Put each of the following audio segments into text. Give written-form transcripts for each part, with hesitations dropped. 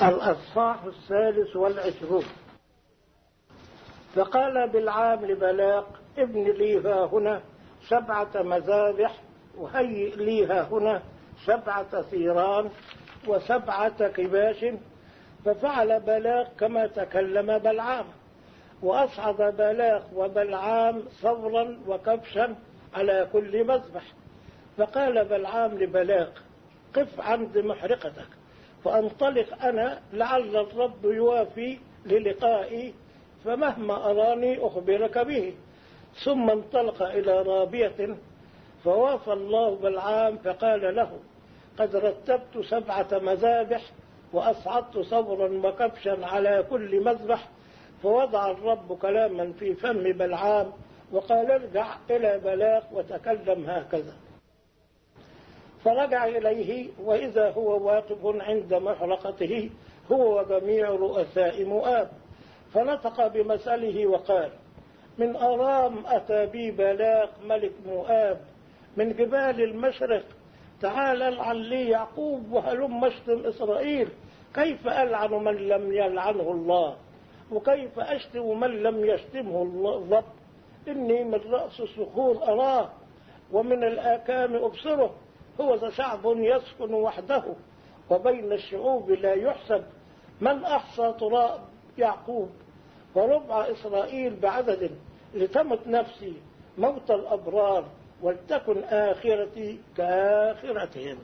الأصحاح 23. فقال بالعام لبلاق: ابن لي ها هنا 7 مذابح، وهيئ لي ها هنا 7 ثيران و7 كباش. ففعل بلاق كما تكلم بلعام، وأصعد بلاق وبلعام صورا وكبشا على كل مذبح. فقال بلعام لبلاق: قف عند محرقتك فأنطلق أنا، لعل الرب يوافي للقائي، فمهما أراني أخبرك به. ثم انطلق إلى رابية، فوافى الله بلعام فقال له: قد رتبت 7 مذابح، وأصعدت صورا وكبشا على كل مذبح. فوضع الرب كلاما في فم بلعام وقال: ارجع إلى بلاق وتكلم هكذا. فرجع إليه، وإذا هو واقف عند محرقته هو وجميع رؤساء مؤاب. فنطق بمثله وقال: من أرام أتى بي بلاق ملك مؤاب من جبال المشرق. تعال العن لي يعقوب وهلم اشتم إسرائيل. كيف ألعن من لم يلعنه الله؟ وكيف أشتم من لم يشتمه الرب؟ إني من رأس الصخور أراه، ومن الآكام أبصره. هو ذا شعب يسكن وحده، وبين الشعوب لا يحسب. من أحصى تراب يعقوب وربع إسرائيل بعدد؟ لتمت نفسي موت الأبرار، ولتكن آخرتي كآخرتهم.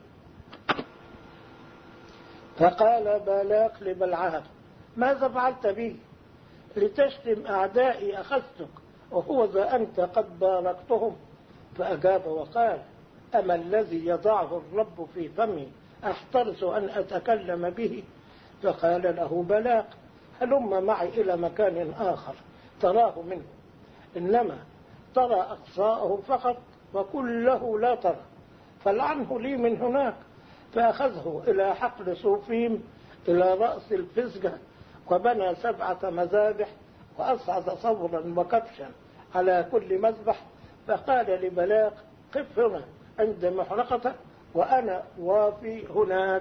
فقال بلاق لبلعام: ماذا فعلت بي؟ لتشتم أعدائي أخذتك، وهو ذا أنت قد باركتهم. فأجاب وقال: أما الذي يضعه الرب في فمي أحترس أن أتكلم به؟ فقال له بلاق: هلم معي إلى مكان آخر تراه منه، إنما ترى أقصاءه فقط وكله لا ترى، فلعنه لي من هناك. فأخذه إلى حقل صوفيم إلى رأس الفسجة، وبنى 7 مذابح، وأصعد صورا وكبشا على كل مذبح. فقال لبلاق: قف هنا عند محرقتك وأنا وافي هناك.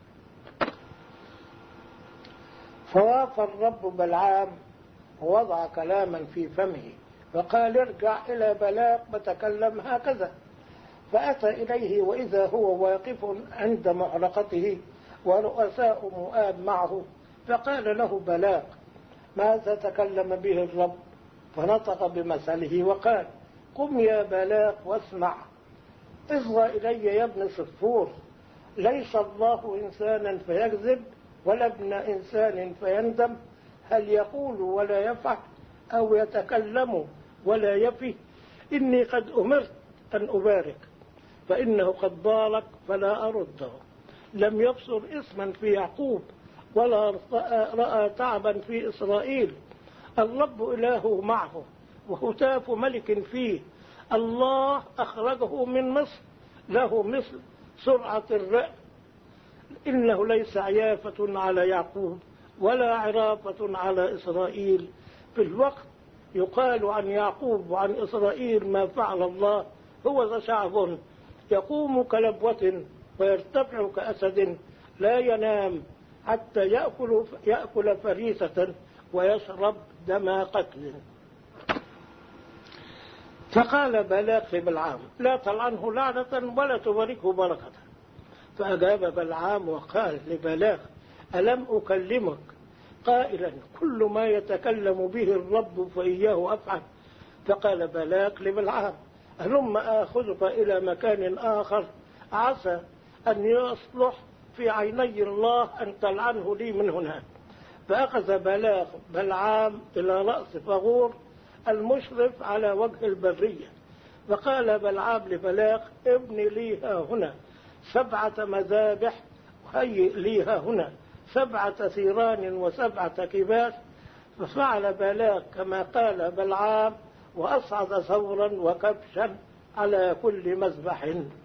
فوافى الرب بلعام ووضع كلاما في فمه فقال: ارجع إلى بلاق وتكلم هكذا. فأتى إليه، وإذا هو واقف عند محرقته ورؤساء مؤاب معه. فقال له بلاق: ماذا تكلم به الرب؟ فنطق بمثله وقال: قم يا بلاق واسمع. اصغى إلي يا ابن صفور. ليس الله إنسانا فيكذب، ولا ابن إنسان فيندم. هل يقول ولا يفعل، أو يتكلم ولا يفي؟ إني قد أمرت أن أبارك، فإنه قد بارك فلا أرده. لم يبصر إثما في يعقوب، ولا رأى تعبا في إسرائيل. الرب إله معه، وهتاف ملك فيه. الله أخرجه من مصر، له مثل سرعة الرأي. إنه ليس عيافة على يعقوب، ولا عرافة على إسرائيل. في الوقت يقال عن يعقوب وعن إسرائيل ما فعل الله. هو ذا شعب يقوم كلبوة ويرتفع كأسد، لا ينام حتى يأكل فريسة ويشرب دم قتل. فقال بلاق لبلعام: لا تلعنه لعنة ولا تباركه بركة. فأجاب بلعام وقال لبلاق: ألم أكلمك قائلا كل ما يتكلم به الرب فإياه أفعل؟ فقال بلاق لبلعام: هلم آخذك إلى مكان آخر عسى أن يصلح في عيني الله أن تلعنه لي من هناك. فأخذ بلعام إلى رأس فغور المشرف على وجه البرية. فقال بلعام لبلاق: ابن لي ها هنا 7 مذابح، وهيئ لي ها هنا 7 ثيران و7 كباش. ففعل بلاق كما قال بلعام، وأصعد ثورا وكبشا على كل مذبح.